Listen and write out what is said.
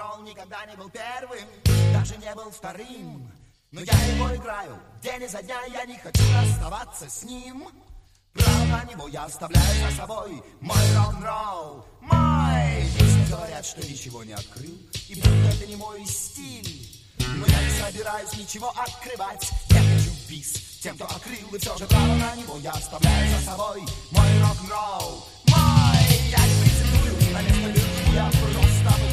рок-н-ролл никогда не был первым, даже не был вторым. Но я его играю день изо дня, я не хочу расставаться с ним. Право на него я оставляю за собой мой рок-н-ролл, мой. Песни говорят, что ничего не открыл, и будто это не мой стиль. Но я не собираюсь ничего открывать, я хочу бис тем, кто открыл, и все же право на него я оставляю за собой мой рок-н-ролл, мой. Я не претендую на место любви, я просто